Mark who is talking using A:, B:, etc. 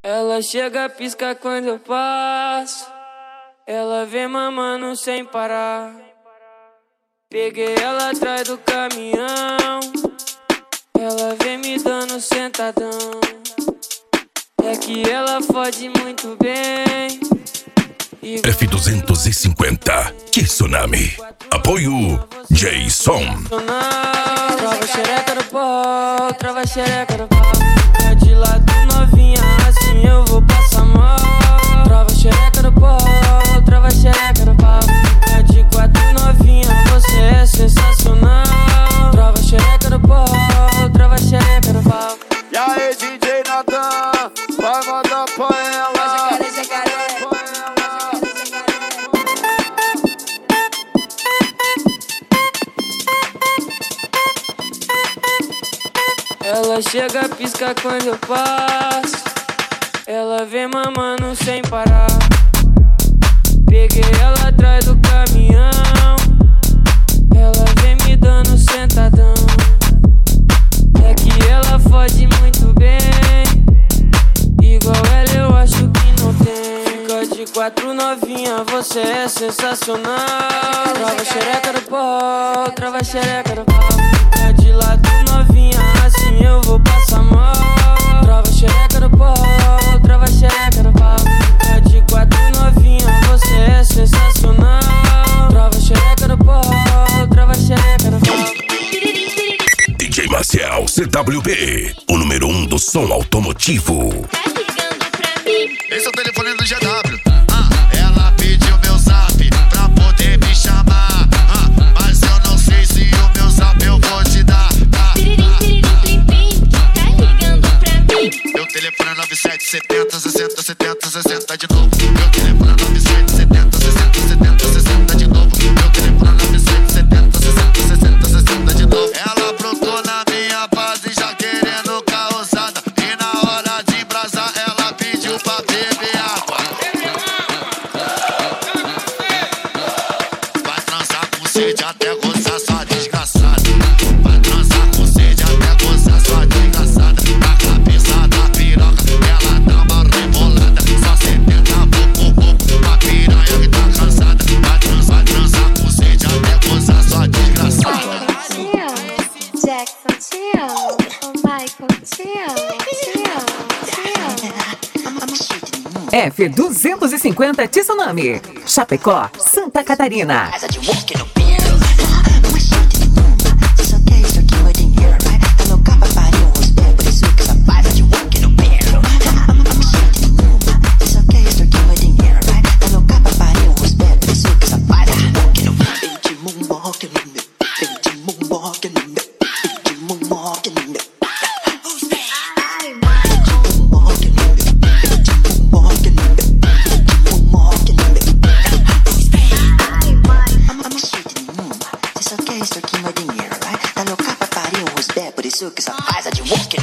A: Ela chega, pisca quando eu passo. Ela vem mamando sem parar. Peguei ela atrás do caminhão. Ela vem me dando sentadão. É que ela fode muito bem.
B: F250 Tsunami. Apoio Jason.
A: Trava xereca no pau, trava xereca no pau. É de lado novinha, assim eu vou passar mal. Trava xereca no pau, trava xereca no pau. É de quatro novinha, você é sensacional. Trava xereca no pau, trava xereca no pau.
C: E aí, DJ Natan, vai mandar pra ela.
A: Ela chega, pisca quando eu passo. Ela vem mamando sem parar. Peguei ela atrás do caminhão. Ela vem me dando sentadão. É que ela fode muito bem. Igual ela eu acho que não tem. Fica de quatro novinha, você é sensacional. Trava xereca no pau, trava xereca no pau. É de lado novinha, assim eu vou passar mal. Trava xereca no pau, trava xereca no pau. É de quatro novinha, você é sensacional. Trava xereca no pau, trava xereca no pau.
B: DJ Marcial CWB, o número 1 do som automotivo.
D: Tá ligando pra mim?
E: Esse é o telefone do GW. Ela pediu meu zap pra poder me chamar. Mas eu não sei se o meu zap eu vou te dar.
D: Tá ligando pra mim?
E: Meu telefone é 9770 60 70 60 de novo. Meu telefone é 9770 60 70 60 de novo. Meu telefone é 9770 60 60 60 de novo. Ela brotou na minha base já querendo causada. E na hora de embrasar ela pediu pra beber água. Vai transar com sede até gozar sua desgraçada. Vai transar com sede até gozar sua desgraçada. Na cabeça da piroca ela dá uma rebolada. Só 70 pouco, uma piranha que tá cansada. Vai transar com sede até gozar sua desgraçada.
D: Te amo, Jackson, te amo. O Michael, te amo, te amo, te amo.
F: F250 Tsunami. Chapecó, Santa Catarina.
G: Que só faz a de walk